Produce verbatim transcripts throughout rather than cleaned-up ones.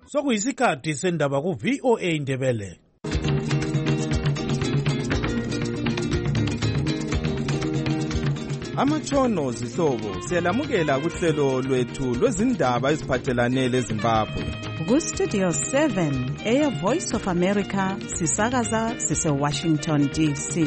sokuyisikhathi sendaba ku V O A Ndebele. Amatshono zihlobo siyalamukela kuhlelo lwethu lwezindaba eziphathelane leZimbabwe. Ku Studio seven, Air Voice of America, sisakaza sise Washington D C.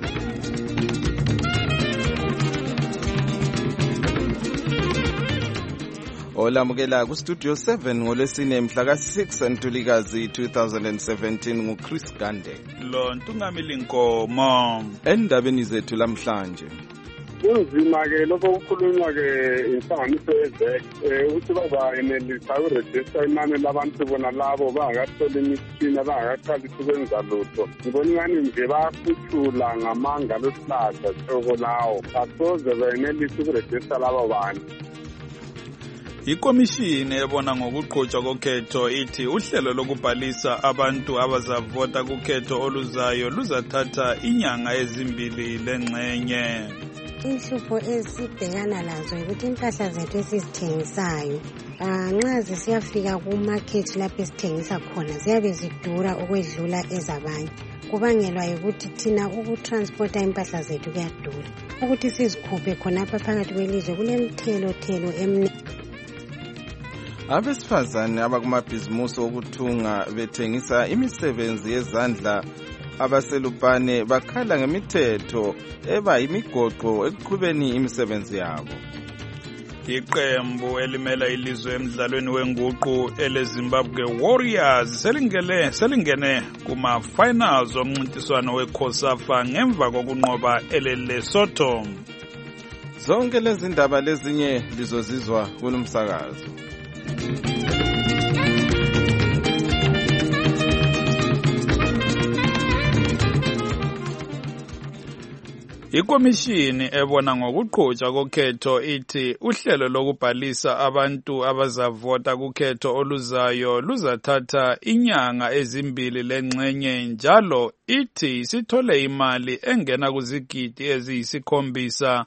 Olamukela ku Studio seven ngolwesine mhla ka six Ntulikazi two thousand seventeen ngu Chris Gande. Lo Ntungamili Nkomo. Endabeni zethu lamhlanje. Kunzima ke lokho kukhulunywa ke inhlanganiso ezek eh uthi bazayenelisa uregister inani labantu bona labo bangakathola imitshina bangakaqali ukwenza lutho. Ngibona ingani nje bayafuthula ngamanga lesihlahla soko lawo basoze bayenelisa ukuregister labo bantu. Ikomishini ebona ngokuqhutshwa kokhetho ithi uhlelo lokubhalisa abantu abazavota kukhetho oluzayo luzathatha inyanga ezimbili lengxenye. Inhlupho esibhekana lazo ukuthi impahla zethu esizithengisayo nxa zisiyafika ku-market lapho esithengisa khona ziyabe zidura ukwedlula ezabanye. Kubangelwa ukuthi thina ukutransporta impahla zethu kuyadura. Ukuthi sizikhuphe khonapha phakathi kwelizwe kulemithelo thelo emningi. Abesifazane abakumabhizimusi okuthunga bethengisa imisebenzi yezandla abaselupane bakhala ngemithetho eba yimigoqo ekuqhubeni imisebenzi yabo. Iqembu elimela ilizwe emidlalweni wenguqu eleZimbabwe Warriors selingele selingene kuma finals omncintiswano weCOSAFA ngemva kokunqoba eleLesotho. Zonke lezi ndaba lezinye lizozizwa kulomsakazo. Ikomishini ebona ngokuqhutshwa kokhetho ithi uhlelo lokubhalisa abantu abazavota kukhetho oluzayo luzathatha inyanga ezimbili lengxenye njalo ithi sithole imali engena kuzigidi eziyisikhombisa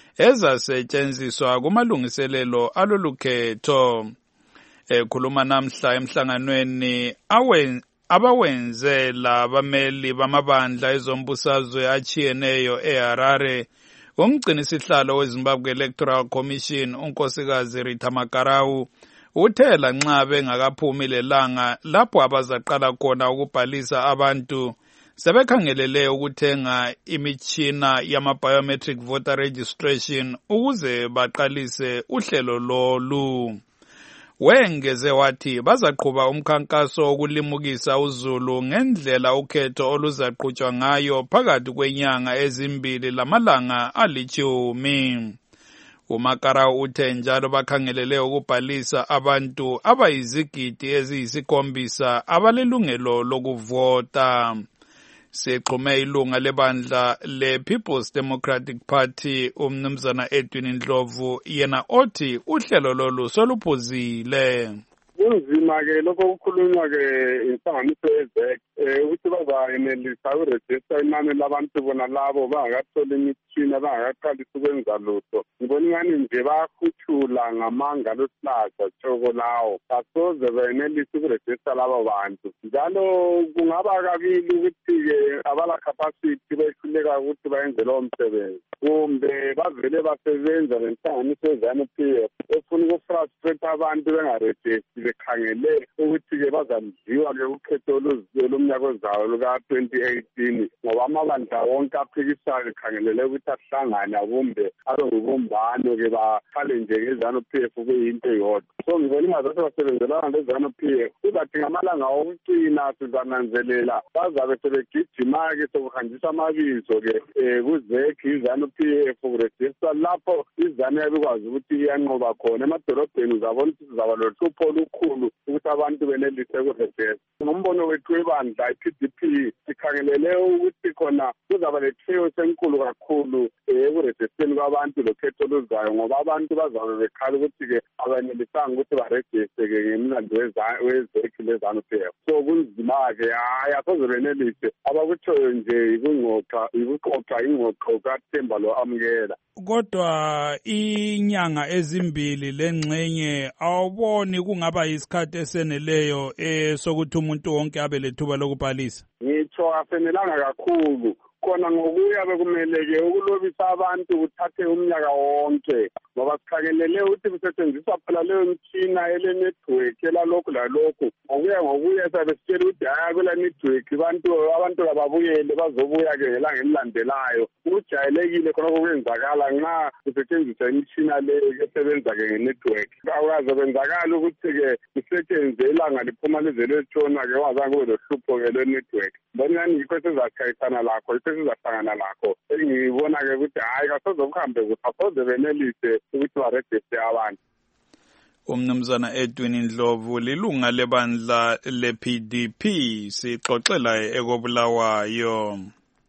ezasetshenziswa kumalungiselelo alolukhetho. Ekhuluma namhla emhlanganweni awen abawenzela abameli bamabandla ezombusazwe achiyeneyo eHarare, umgcinisihlalo weZimbabwe Electoral Commission unkosikazi Rita Makarau uthela nxa bengakaphumi lelanga lapho abazaqala khona ukubhalisa abantu sebekhangelele ukuthenga imitshina yama-biometric voter registration ukuze baqalise uhlelo lolu. Wengeze wathi bazaqhuba umkhankaso wokulimukisa uzulu ngendlela ukhetho oluzaqhutshwa ngayo phakathi kwenyanga ezimbili lamalanga alichumi. uMakarau uthe njalo bakhangelele ukubhalisa abantu abayizigidi eziyisikhombisa abalelungelo lokuvota. Sexhume ilunga lebandla le-People's Democratic Party umnumzana Edwin Ndlovu yena othi uhlelo lolu soluphuzile. Kunzima ke lokho kukhulunywa ke inhlanganiso ezek eh uthi bazayenelisa uregister inani labantu bona labo bangakathola imitshina bangakaqali ukwenza lutho. Ngibona ingani nje bayafuthula ngamanga lesihlahla soko lawo basoze bayenelisa ukuregister labo bantu. Njalo kungaba kabili ukuthi ke abala capacity behluleka ukuthi bayenze lo msebenzi kumbe bavele basebenza lenhlanganiso ezanu P F efuna ukufrustrate abantu bengaregister bekhangele ukuthi ke bazamdliwa ke ukhetho lomnyaka ozayo luka twenty eighteen ngoba amabandla wonke aphikisayo ekhangelele ukuthi ahlangane kumbe abe ngubumbano ke bakhale nje ngezanu P F kuyinto eyodwa. So ngibona ingazathi basebenzelana lezanu P F uzathi ngamalanga okucina sizananzelela bazabe sebegijima ke sokuhanjiswa amabizo ke kuzekhi izanu P F ukuregister lapho izanu yabikwazi ukuthi iyanqoba khona emadolobheni uzabona ukuthi sizaba lohlupho olukhulu ukuthi abantu benelise ukuregister. Ngombono wethu ebandla i-P D P sikhangelele ukuthi khona kuzaba letheyo senkulu kakhulu ekurejisteni kwabantu lokhetho oluzayo ngoba abantu bazabe bekhala ukuthi-ke abanelisanga ukuthi barejiste-ke ngemlando wezekhi lezanu-P F. So kunzima-ke hayi asoze benelise abakutshoyo nje ikungxoxa ikuxoxa ingxoxo kaThemba lo amukela. Kodwa inyanga ezimbili lengxenye awuboni kungaba yisikhathi eseneleyo eh sokuthi umuntu wonke abe lethuba lokubhalisa? Ngitsho asenelanga kakhulu khona ngokuya bekumele-ke ukulobisa abantu kuthathe umnyaka wonke ngoba sikhangelele ukuthi kusetshenziswa phela leyo mtshina ele-network elalokhu lalokhu ngokuya ngokuya sabe sitshela ukuthi hhayi kwela network abantu abantu kababuyele bazobuya-ke ngelanga elilandelayo. Kujayelekile khonokho kwenzakala nxa kusetshenziswa imitshina le esebenza-ke nge-network. Akukaze kwenzakala ukuthi-ke kusetshenzwe ilanga liphuma lize letshona-ke ungazange kube lohlupho-ke lwe-network. Bonani yikho esizachayisana lakho, yikho esizahlangana lakho. Engibona-ke ukuthi hhayi kasoze kuhambe kuhle, asoze benelise ukuthi barejiste abantu. Umnumzana Edwin Ndlovu lilunga lebandla le-P D P sixoxela ekobulawayo.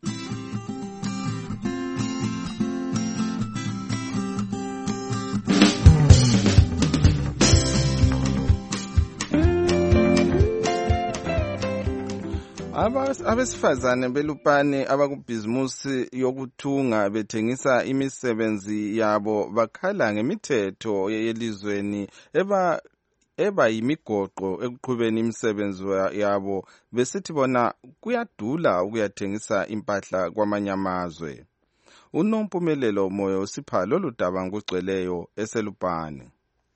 Abesifazane belupane abakubhizimusi yokuthunga bethengisa imisebenzi yabo bakhala ngemithetho yelizweni eba eba yimigoqo ekuqhubeni imisebenzi yabo besithi bona kuyadula ukuyathengisa impahla kwamanye amazwe. Unompumelelo Moyo usipha lolu daba ngokugcweleyo eselupane.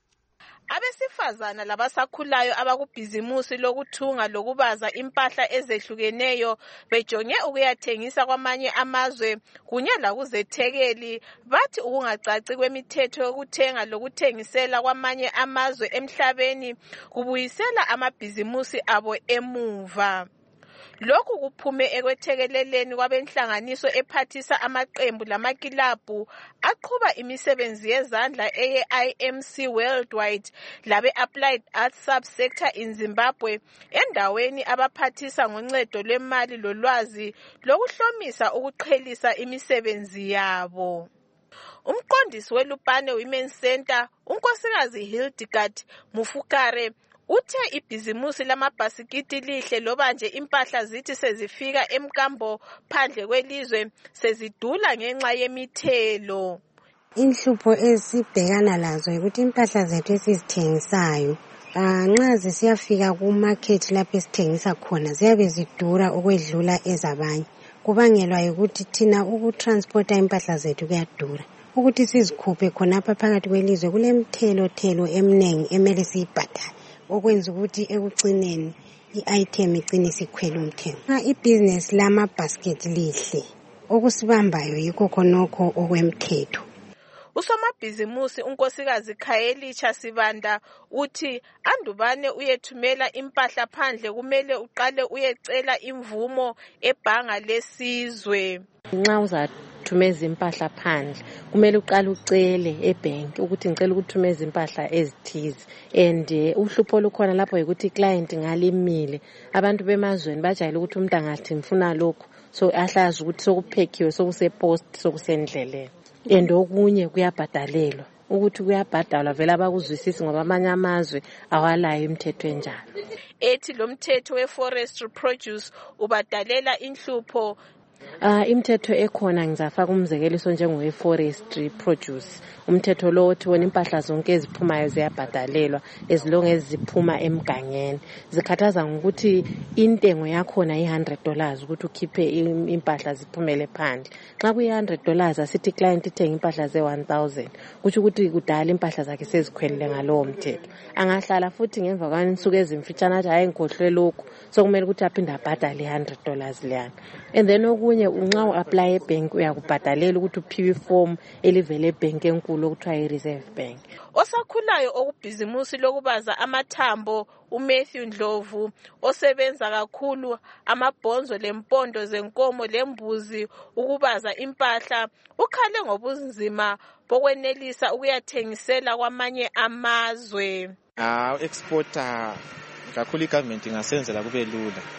Abesifazana labasakhulayo abakubhizimusi lokuthunga lokubaza impahla ezehlukeneyo bejonge ukuyathengisa kwamanye amazwe kunye lakuzethekeli bathi ukungacaci kwemithetho yokuthenga lokuthengisela kwamanye amazwe emhlabeni kubuyisela amabhizimusi abo emuva. Lokhu kuphume ekwethekeleleni kwabenhlanganiso ephathisa amaqembu lamakilabhu aqhuba imisebenzi yezandla eye I M C Worldwide labe Applied Arts Subsector in Zimbabwe endaweni abaphathisa ngoncedo lwemali lolwazi lokuhlomisa ukuqhelisa imisebenzi yabo. Umqondisi weLupane Women's Center unkosikazi Hildegard Mufukare uthe ibhizimusi lamabhasikiti lihle loba nje impahla zithi sezifika emkambo phandle kwelizwe sezidula ngenxa yemithelo. Inhlupho esibhekana lazo ukuthi impahla zethu esizithengisayo nxa zisiyafika kumarket lapho esithengisa khona ziyabe zidura ukwedlula ezabanye. Kubangelwa ukuthi thina ukutransporta impahla zethu kuyadura. Ukuthi sizikhuphe khonapha phakathi kwelizwe kulemithelo thelo eminengi emele siyibhadale. Okwenza ukuthi ekucineni i-item igcine sikhwela umthengo. Nxa ibhizinesi lamabhasiketi lihle okusibambayo yikho khonokho okwemthetho. Usomabhizimusi unkosikazi Khayelicha Sibanda uthi andubane uyethumela impahla phandle kumele uqale uyecela imvumo ebhanga lesizwe. Nxa uzathumeza impahla phandle kumele uqale ucele ebank ukuthi ngicela ukuthumeza impahla ezithize and uhlupho lukhona lapho ukuthi client ngalimile abantu bemazweni bajayele ukuthi umuntu angathi ngifuna lokho so ahlazi ukuthi sokuphekiwe sokuse post sokusendleleni and okunye kuyabhadalelwa ukuthi kuyabhadalwa vele abakuzwisisi ngoba amanye amazwe awalayo imithetho enjalo. Ethi lo mthetho we-forestry produce ubadalela inhlupho. Uh, imithetho ekhona ngizafaka umzekeliso njengowe-forestry produce. Umthetho lo othi wona impahla zonke eziphumayo ziyabhadalelwa as long as ziphuma emgangeni. Zikhathaza ngokuthi intengo yakhona i one hundred dollars ukuthi ukhiphe impahla ziphumele phandle. Xa kuyi one hundred dollars asithi client ithenga impahla ze one thousand. Kuthi ukuthi kudala impahla zakhe sezikhwelile ngalowo mthetho. Angahlala futhi ngemva kwansuku ezimfitshane athi hayi ngikhohlwe lokho. So kumele ukuthi aphinde abhadale one hundred dollars liyana. And then okunye unxa u-apply ebank uyakubhadalela ukuthi uphiwe iform elivele ebank enkulu okuthiwa i-Reserve Bank. Osakhulayo okubhizimusi lokubaza amathambo uMatthew Ndlovu osebenza kakhulu amabhonzo lempondo zenkomo lembuzi ukubaza impahla ukhale ngobunzima bokwenelisa ukuyathengisela kwamanye amazwe. Ah exporter kakhulu igovernment ingasenzela kube lula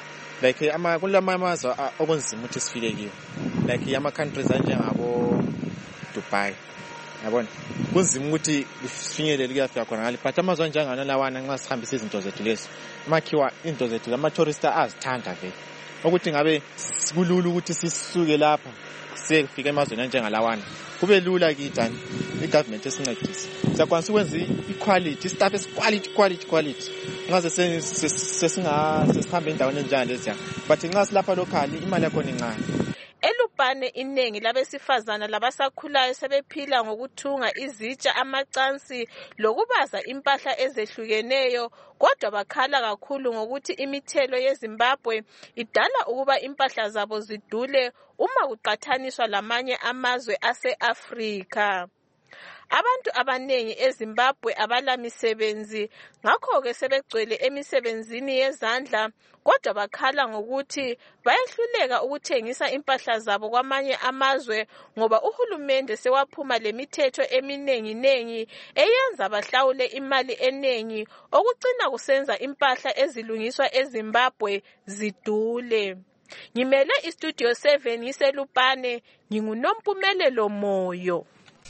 like ama kulama amazwe okunzima ukuthi sifike kiyo like ama countries anjengabo Dubai yabona kunzima ukuthi sifinyelele kuyafika khona ngale but amazwe anjengana lawana nxa sihambisa izinto zethu lezi makhiwa into zethu ama tourists azithanda vele ukuthi ngabe sikulula ukuthi sisuke lapha sifike emazweni anjengalawana kube lula kitani igovernment esincedisa sakwanisa ukwenza equality staff esquality quality quality ngaze sesinga sesihambe endaweni enjalo leziya but nxa silapha locally imali yakho incane. Elupane iningi labesifazana labasakhulayo sebephila ngokuthunga izitsha amacansi lokubaza impahla ezehlukeneyo kodwa bakhala kakhulu ngokuthi imithelo yeZimbabwe idala ukuba impahla zabo zidule uma kuqathaniswa lamanye amazwe ase-Afrika. Abantu abanengi eZimbabwe abalamisebenzi ngakho ke sebegcwele emisebenzini yezandla kodwa bakhala ngokuthi bayehluleka ukuthengisa impahla zabo kwamanye amazwe ngoba uhulumende sewaphuma lemithetho eminengi nengi eyenza bahlawule imali enengi okucina kusenza impahla ezilungiswa eZimbabwe zidule. Ngimele iStudio seven ngiselupane nginguNompumelelo Moyo.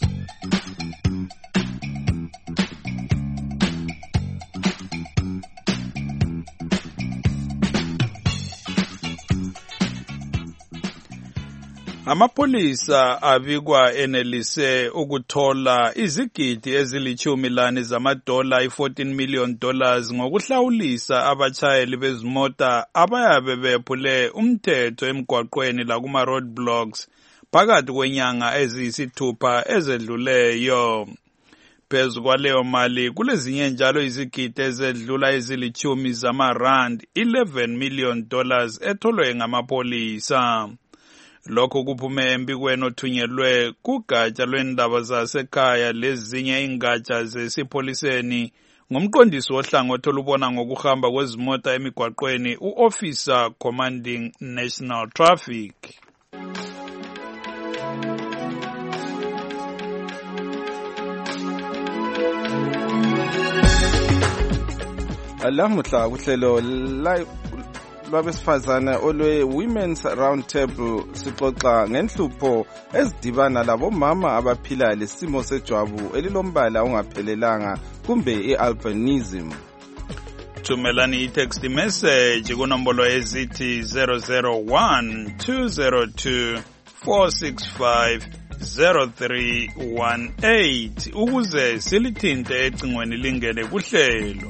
Amapolisa abikwa enelise ukuthola izigidi ezilichumi lane zamadola i-fourteen million dollars ngokuhlawulisa abachayeli bezimota abayabe bephule umthetho emgwaqweni lakuma roadblocks phakathi kwenyanga eziyisithupha ezedluleyo. Phezu kwaleyo mali kulezinye njalo izigidi ezedlula ezilichumi zamarand eleven million dollars etholwe ngamapolisa. Lokho kuphume embikweni othunyelwe kugatsha lwendaba zasekhaya lezinye ingatsha zesipholiseni ngumqondisi wohlangothi olubona ngokuhamba kwezimota emigwaqweni u-Officer Commanding National Traffic. Alamuhla kuhlelo live lwabesifazana olwe Women's Round Table sixoxa ngenhlupho ezidibana labomama abaphila lesimo sejwabu elilombala ongaphelelanga kumbe i-albinism. Thumelani i-text message kunombolo ezithi zero zero one two zero two four six five zero three one eight ukuze silithinte ecingweni lingene kuhlelo.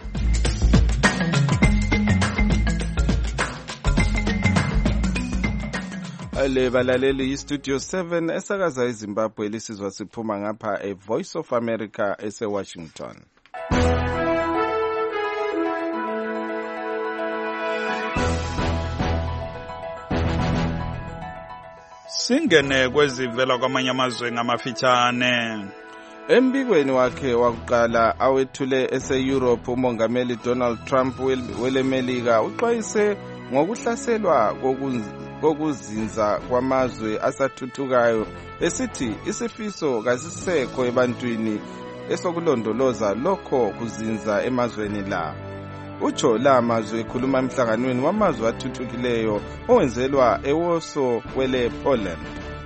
Ale balaleli iStudio seven esakaza eZimbabwe lisizwa siphuma ngapha e Voice of America ese Washington. Singene kwezivela kwamanye amazwe ngamafitshane. Embikweni wakhe wakuqala awethule ese-Europe umongameli Donald Trump welemelika uxwayise ngokuhlaselwa kokuzinza kwamazwe asathuthukayo esithi isifiso kasisekho ebantwini esokulondoloza lokho kuzinza emazweni la. Utsho la mazwe ekhuluma emhlanganweni wamazwe athuthukileyo owenzelwa eWarsaw kwele Poland.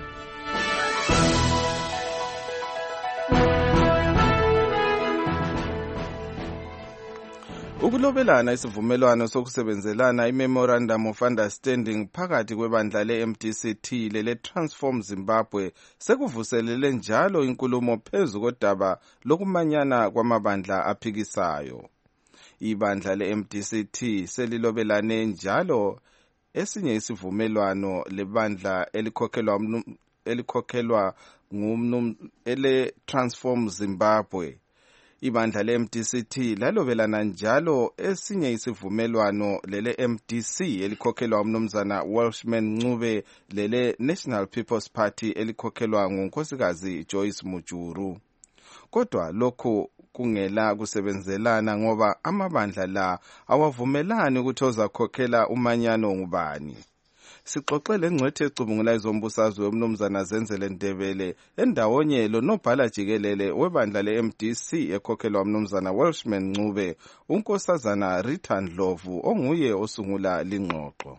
Ukulobelana isivumelwano sokusebenzelana iMemorandum of Understanding phakathi kwebandla le-M D C T lele Transform Zimbabwe sekuvuselele njalo inkulumo phezu kodaba lokumanyana kwamabandla aphikisayo. Ibandla le-M D C T selilobelane njalo esinye isivumelwano lebandla elikhokhelwa elikhokhelwa ngumnum ele Transform Zimbabwe. Ibandla le-M D C T lalobelana njalo esinye isivumelwano lele M D C elikhokhelwa umnumzana Welshman Ncube lele National People's Party elikhokhelwa ngunkosikazi Joyce Mujuru. Kodwa lokho kungela kusebenzelana ngoba amabandla la awavumelani ukuthi ozakhokhela umanyano ngubani. sixoxele ngcwethe ecubungula izombusazwe umnumzana Zenzele Ndebele endawonye lonobhala jikelele webandla le-M D C ekhokhelwa umnumzana Welshman Ncube, unkosazana Rita Ndlovu onguye osungula lingxoxo.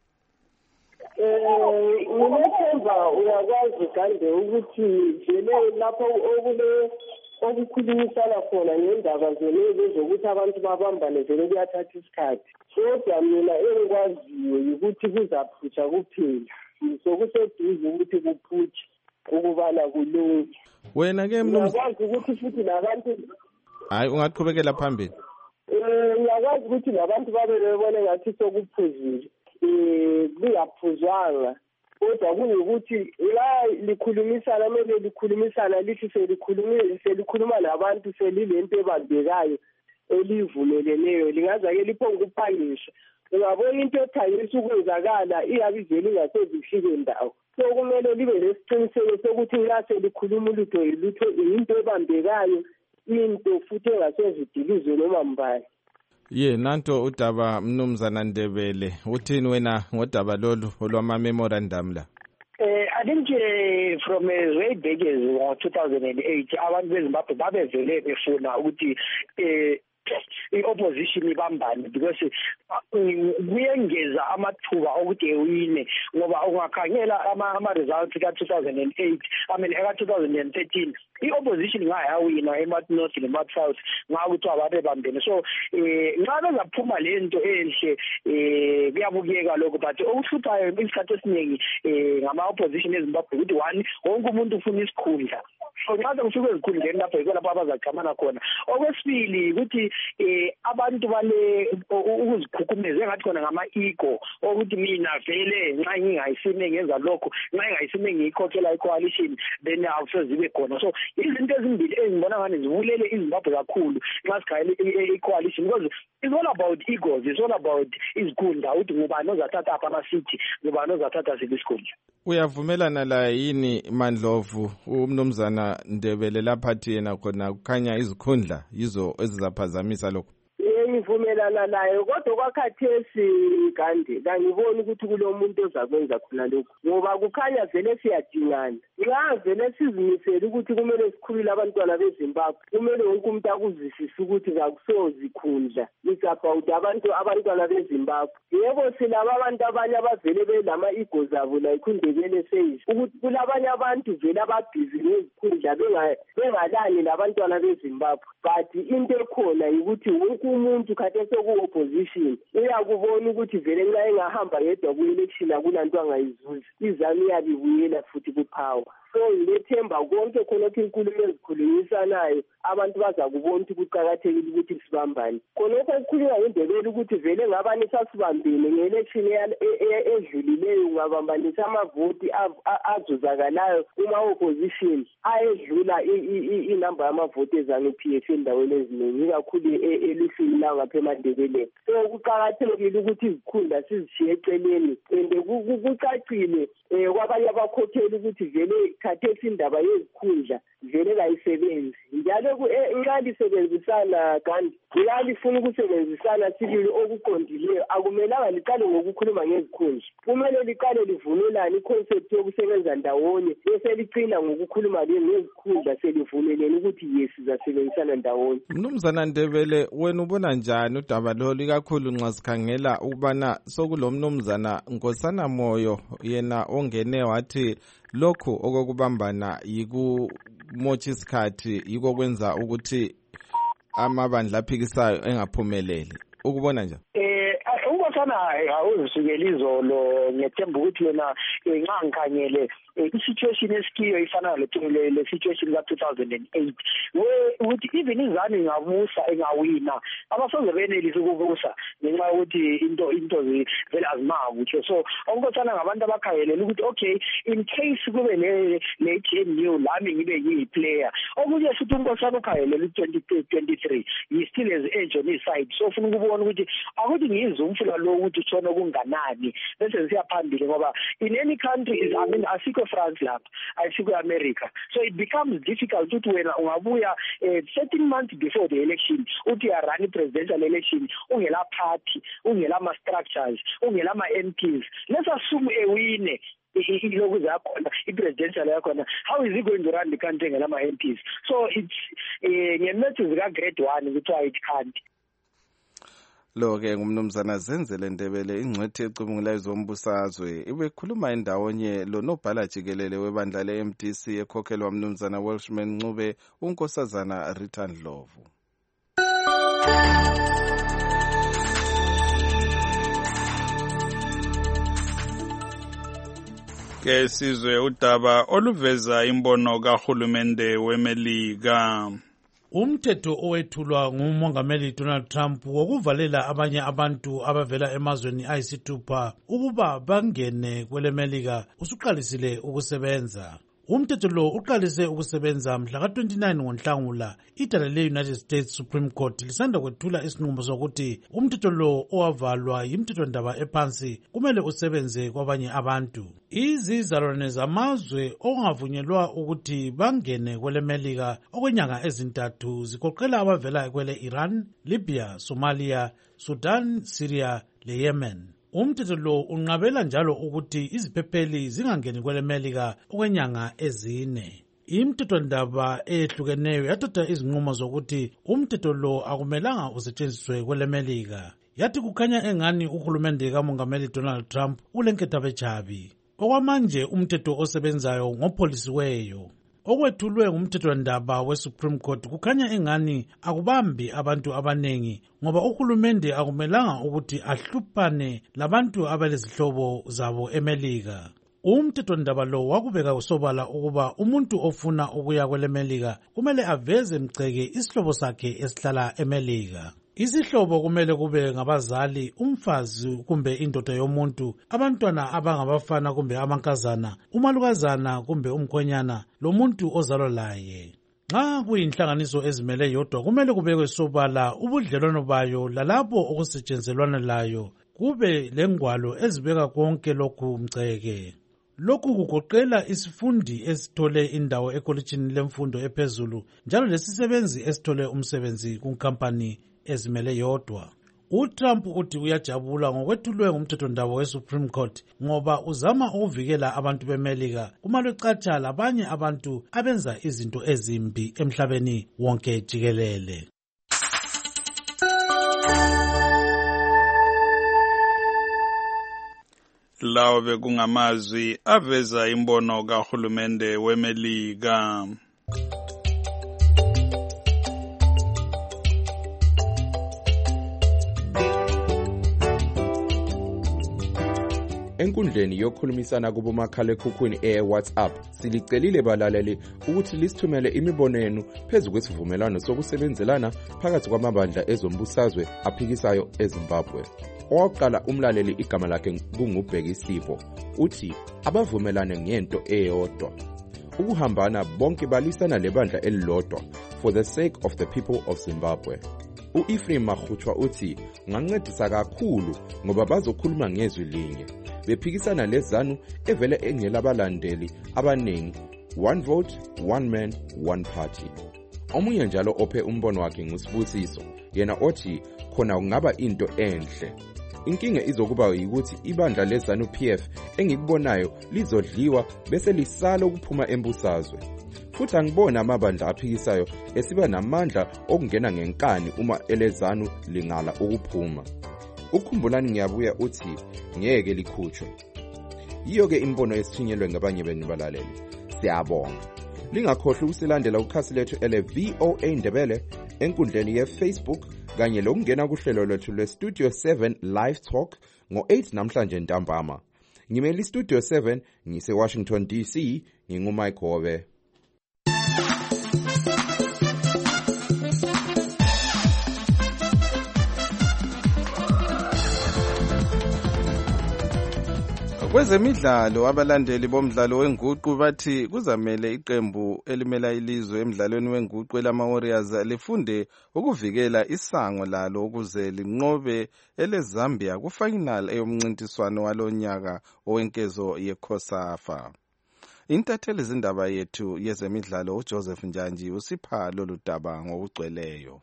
Eh unethemba uyakwazi kande ukuthi vele lapho okule okukhulumisana khona ngendaba zelezi zokuthi abantu babambane vele kuyathatha isikhathi. Kodwa mina engikwaziyo ukuthi kuzaphutsha kuphela. Sokuseduze ukuthi kuphutshe ukubana kulunge. Wena ke mnumzana uyakwazi ukuthi futhi nabantu hayi ungaqhubekela phambili. Eh uyakwazi ukuthi nabantu babe bebona ngathi sokuphuzile. Eh kuyaphuzwanga. Kodwa kuyukuthi la likhulumisana mele likhulumisana lithi selikhuluma selikhuluma nabantu selilento ebambekayo elivumeleneyo lingaza ke liphonga ukuphangisha. Ungabona into ethayisa ukwenzakala iyabizela ingasezifike ndawo. So kumele libe lesiqiniseko sokuthi la selikhuluma ulutho ilutho into ebambekayo into futhi engasezidilizwe noma mbani. Ye nanto udaba mnumzana Ndebele uthini wena ngodaba lolu olwama memorandum la? Eh I think uh, from uh, way back as two thousand eight abantu beZimbabwe babevele befuna ukuthi eh i-opposition ibambane because kuyengeza amathuba okuthi ewine ngoba ungakhangela ama-results ka-two thousand eight I mean ka-two thousand thirteen i-opposition ingayawina eMarth-North neMarth-South ngakuthi abantu ebambene so eh nxa bezaphuma lento enhle eh kuyabukeka lokho but okuhluphayo isikhathi esiningi eh ngama-opposition eZimbabwe ukuthi one wonke umuntu ufuna isikhundla so nxa sekusuke ezikhundleni lapho yikho lapho abazagxamana khona. Okwesibili ukuthi eh abantu bale ukuzikhukhumeza engathi khona ngama-ego ukuthi mina vele nxa ngingayisime ngenza lokho nxa ngingayisime ngiyikhokhela i-coalition then awusezibe khona. So izinto ezimbili engibona ngani zivulele iZimbabwe kakhulu nxa sikhayele i-coalition because it's all about egos, it's all about izikhundla ukuthi ngubani ozathatha apha ama-city ngubani ozathatha ziphi isikhundla. Uyavumelana la yini Mandlovu umnumzana Ndebele laphathi yena khona kukhanya izikhundla yizo ezizaphazamisa lokho? Ngivumelana nayo kodwa kwakhathesi kanti kangiboni ukuthi kulomuntu ozakwenza khona lokho ngoba kukhanya vele siyadingana. Nxa vele sizimisela ukuthi kumele sikhulule abantwana beZimbabwe kumele wonke umuntu akuzwisise ukuthi akusozikhundla it's about abantu abantwana beZimbabwe. Yebo silaba abantu abanye abavele belama egos abo like uNdebele says ukuthi kulabanye abantu vele ababhizi ngezikhundla bengalani labantwana beZimbabwe but into ekhona ukuthi wonke umuntu khathe soku-opposition uyakubona ukuthi vele nxa engahamba yedwa ku-election akunanto angayizuzi izami iyabibuyela futhi kupower. So ngilethemba konke khonokho inkulumo ezikhulumisanayo abantu baza kubona ukuthi kuqakathekile ukuthi sibambane. Khonokho kukhulunywa ngeNdebele ukuthi vele ngabani sasibambene nge-election edlulileyo ungabambanisa amavoti azuzakalayo uma-opposition ayedlula inamba yamavoti ezanu-P F endaweni eziningi ikakhulu eluhlwini langapha eMandebeleni. So kuqakathekile ukuthi izikhundla sizishiye eceleni and kucacile kwabanye abakhokheli ukuthi vele khathesi indaba yezikhundla vele kayisebenzi njalo nxa lisebenzisana kanti nxa lifuna ukusebenzisana sibili okuqondileyo akumelanga liqale ngokukhuluma ngezikhundla kumele liqale livumelane iconcept yokusebenza ndawonye bese licina ngokukhuluma ngezikhundla selivumelene ukuthi yes sizasebenzisana ndawonye. Mnumzana Ndebele wena ubona njani udaba lolu ikakhulu nxa sikhangela ukubana sokulo mnumzana Nkosana Moyo yena ongene wathi lokhu okokubambana yikumotsha isikhathi yiko kwenza ukuthi amabandla aphikisayo engaphumeleli ukubona njani? Eh unkosana awuzisukela izolo ngethemba ukuthi yena nxa ngikhangele i-situation esikiyo ifana le situation ka-two thousand eight ukuthi even izami ingabusa engawina abasoze benelise ukubusa ngenxa yokuthi into into vele azimakutsho. So onkosana ngabantu abakhangelela ukuthi okay in case kube le-G N U lami ngibe ngiyi-player okunye futhi unkosana ukhangelela u-twenty twenty-three he still has age on his side so ufuna ukubona ukuthi akuthi ngiyizwe umfula lo ukuthi utshona kunganani bese siya phambili ngoba in any country is I mean asikho France lapha asikho America, so it becomes difficult ukuthi wena ungabuya uh, thirteen months before the election uthi ya run presidential election ungela party ungela ma structures ungela ma M Ps. Let's assume ewine iloku zakhona i-presidential yakhona, how is he going to run the country ngelama M Ps? So it's ngemethu zika grade one kuthiwa it can't. Lo-ke ngumnumzana Zenzele Ndebele, ingcwethi ecubungulayo zombusazwe, ibekhuluma endawonye lonobhala jikelele webandla le-M D C ekhokhelwa mnumzana Welshman Ncube, unkosazana Rita Ndlovu. Ke sizwe udaba oluveza imbono kahulumende weMelika. Umthetho owethulwa ngumongameli Donald Trump wokuvalela abanye abantu abavela emazweni ayisithupha ukuba bangene kweleMelika usuqalisile ukusebenza. Umthetho lo uqalise ukusebenza mhla ka twenty-nine ngoNhlangula. Idala le-United States Supreme Court lisanda kwethula isinqumo sokuthi umthetho lo owavalwa yimthethwandaba ephansi kumele usebenze kwabanye abantu. Izizalwane zamazwe ongavunyelwa ukuthi bangene kweleMelika okwenyanga ezintathu zigoqela abavela kwele Iran, Libya, Somalia, Sudan, Syria leYemen. Umthetho lo unqabela njalo ukuthi iziphepheli zingangeni kweleMelika okwenyanga ezine. Imthethwandaba ehlukeneyo yathatha izinqumo zokuthi umthetho lo akumelanga usetshenziswe kweleMelika. Yathi kukhanya engani uhulumende kamongameli Donald Trump ulenkethabechabi. Okwamanje umthetho osebenzayo ngopholisiweyo okwethulwe ngumthethwandaba we-Supreme Court kukhanya engani akubambi abantu abanengi ngoba uhulumende akumelanga ukuthi ahluphane labantu abalezihlobo zabo eMelika. Umthethwandaba lo wakubeka kusobala ukuba umuntu ofuna ukuya kweleMelika kumele aveze mceke isihlobo sakhe esihlala eMelika. Isihlobo kumele kube ngabazali, umfazi kumbe indoda yomuntu, abantwana abangabafana kumbe amankazana, umalukazana kumbe umkhwenyana, lo muntu ozalwa laye. Nxa kuyinhlanganiso ezimele yodwa kumele kubekwe sobala ubudlelwano bayo lalapho okusetshenzelwana layo, kube lengwalo ezibeka konke lokhu mceke. Lokhu kugoqela isifundi esithole indawo ekolitshini lemfundo ephezulu njalo lesisebenzi esithole umsebenzi kunkampani ezimele yodwa. UTrump uthi uyajabula ngokwethulwe ngumthethwandaba we-Supreme Court ngoba uzama ukuvikela abantu beMelika uma lwecatsha labanye abantu abenza izinto ezimbi emhlabeni wonke jikelele. Lawo bekungamazwi aveza imbono kahulumende weMelika. Enkundleni yokukhulumisana kubomakhalekhukhwini e-WhatsApp silicelile balaleli ukuthi lisithumele imibono yenu phezu kwesivumelwano sokusebenzelana phakathi kwamabandla ezombusazwe aphikisayo eZimbabwe. Owakuqala umlaleli igama lakhe kungubheki Sipho uthi abavumelane ngento eyodwa ukuhambana bonke balisana lebandla elilodwa for the sake of the people of Zimbabwe. U-Ephraim Makhutshwa uthi ngancedisa kakhulu ngoba bazokhuluma ngezwi linye bephikisana lezanu evele engelabalandeli abaningi, one vote, one man, one party. Omunye njalo ophe umbono wakhe nguSibusiso, yena othi khona kungaba into enhle. Inkinga izokuba ukuthi ibandla lezanu P F engikubonayo lizodliwa bese lisala ukuphuma embusazwe. Futhi angibona amabandla aphikisayo esiba namandla okungena ngenkani uma elezanu lingala ukuphuma. Ukhumbulani ngiyabuya uthi ngeke likhutshwe. Yiyo ke imbono esithinyelwe ngabanye benu balaleli. Siyabonga. Lingakhohlwa ukusilandela ukhasi lethu ele V O A Ndebele enkundleni ye-Facebook kanye lokungena kuhlelo lwethu lwe-Studio seven Live Talk ngo eight namhlanje ntambama. Ngimeli Studio seven ngise Washington D C, ngingumike Hobe. Kwezemidlalo, abalandeli bomdlalo wenguqu bathi kuzamele iqembu elimela ilizwe emdlalweni wenguqu elama-Warriors lifunde ukuvikela isango lalo ukuze linqobe eleZambia ku-final eyomncintiswano walonyaka owenkezo ye-COSAFA. Intatheli zindaba yethu yezemidlalo uJoseph Njanji usipha lolu daba ngokugcweleyo.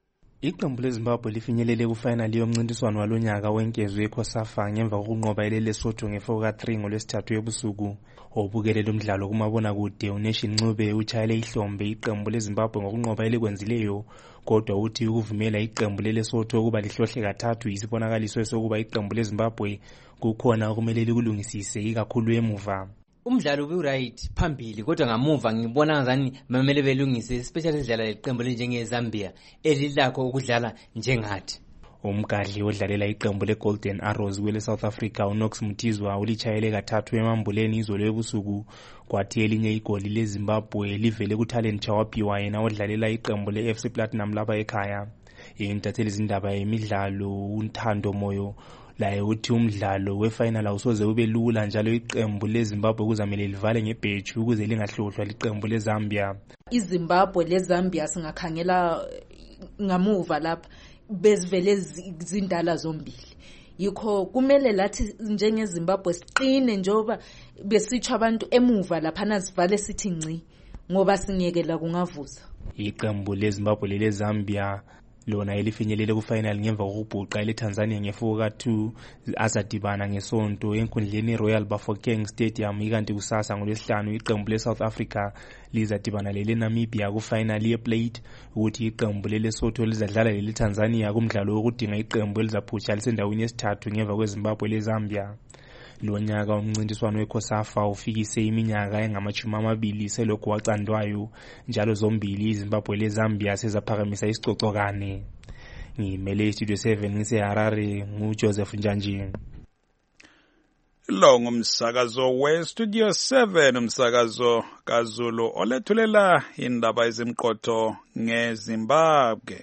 Iqembu leZimbabwe lifinyelele kufinali yomncintiswano walonyaka wenkezo ye-COSAFA ngemva kokunqoba eleLesotho nge-four ka three ngolwesithathu ebusuku. Obukele lo mdlalo kumabonakude uNation Ncube utshayele ihlombe iqembu leZimbabwe ngokunqoba elikwenzileyo, kodwa uthi ukuvumela iqembu leLesotho ukuba lihlohle kathathu yisibonakaliso sokuba iqembu leZimbabwe kukhona okumele likulungisise ikakhulu emuva. Umdlalo ube-right phambili kodwa ngamuva ngibona ngazani mamele belungise especially idlala leqembu njenge-Zambia elilakho ukudlala njengathi. Umgadli odlalela iqembu le-Golden Arrows kwele South Africa uNox Mtizwa ulitshayele kathathu emambuleni izolo ebusuku, kwathi elinye igoli leZimbabwe livele kuTalent Chawaphiwa yena odlalela iqembu le-F C Platinum lapha ekhaya. Intatheli zindaba yemidlalo uNthando Moyo laye uthi umdlalo wefinal awusoze ube lula njalo iqembu leZimbabwe kuzamele livale ngebheji ukuze lingahlohlwa liqembu leZambia. iZimbabwe leZambia singakhangela ngamuva lapha bezivele zindala zombili, yikho kumele lathi njengeZimbabwe siqine njoba besitsho abantu emuva lapha nasivale sithi ngci ngoba singiyekela kungavuza. Iqembu leZimbabwe leZambia lona elifinyelele kufinal ngemva kokubhuqa eleTanzania nge-four ka two azadibana ngesonto enkundleni Royal Bafokeng Stadium, ikanti kusasa ngolwesihlanu iqembu leSouth Africa lizadibana leNamibia kufinal yeplate, ukuthi iqembu leLesotho lizadlala leTanzania kumdlalo wokudinga iqembu elizaphutsha lisendaweni yesithathu ngemva kweZimbabwe leZambia. Lo nyaka umncintiswano weCOSAFA ufikise iminyaka engamashumi amabili selokhu wacandwayo, njalo zombili iZimbabwe leZambia sezaphakamisa isicocokane. Ngimele Studio seven ngiseHarare nguJoseph Njanji. Lo ngumsakazo we-Studio seven, umsakazo kaZulu olethulela indaba ezimqotho ngeZimbabwe.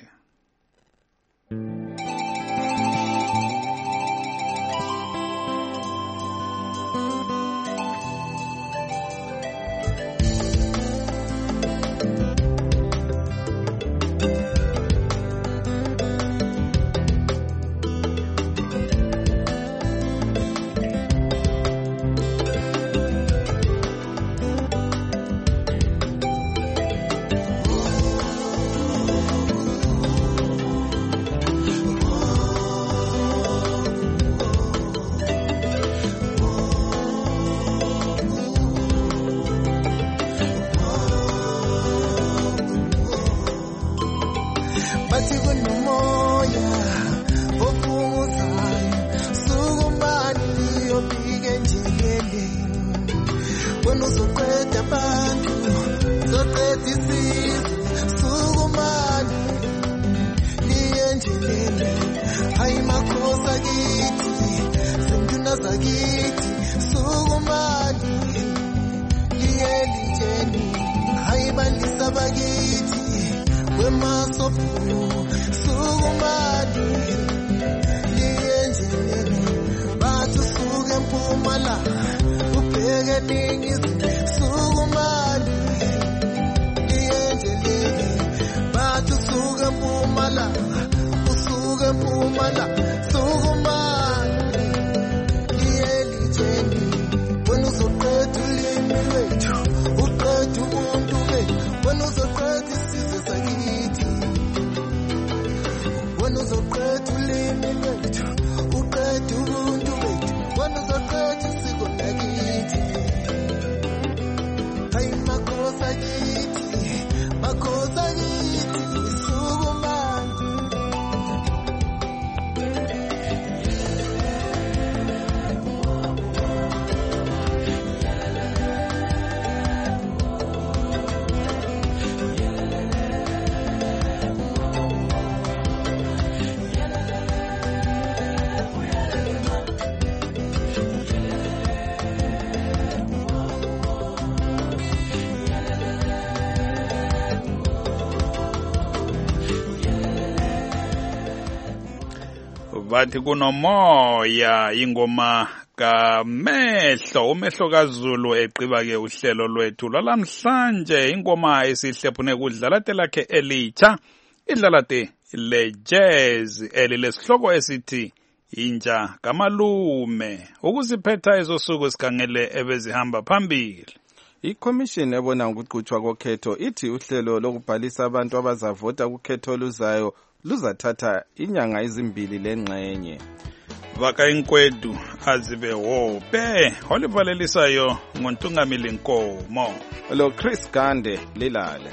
bathi kunomoya ingoma kamehlo umehlo kaZulu eqiba ke uhlelo lwethu lwalamhlanje ingoma esihlephune kudlalate lakhe elitsha idlalate le jazz elilesihloko esithi inja kamalume ukusiphetha ezosuku sikhangele ebezihamba phambili. iCommission ebona ukuqhutshwa kokhetho ithi uhlelo lokubhalisa abantu abazavota kukhetho oluzayo luzathatha inyanga ezimbili lengxenye. Vaka inkwedu azibe hope olivalelisayo ngontungamili nkomo lo Chris Gande lilale.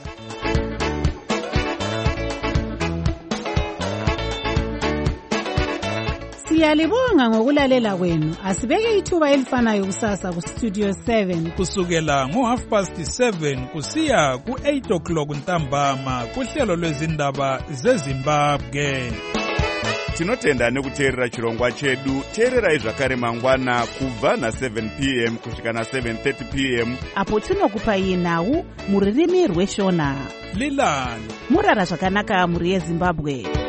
Siyalibonga ngokulalela kwenu. Asibeke ithuba elifanayo kusasa ku Studio seven kusukela ngo half past seven kusiya ku eight o'clock ntambama kuhlelo lwezindaba zeZimbabwe. Tinotenda nekuteerera chirongwa chedu. Teererai zvakare mangwana kubva na seven p m kusvika na seven thirty p m apo tinokupai nhau muririmi rweshona. Lilani murara zvakanaka muri yeZimbabwe.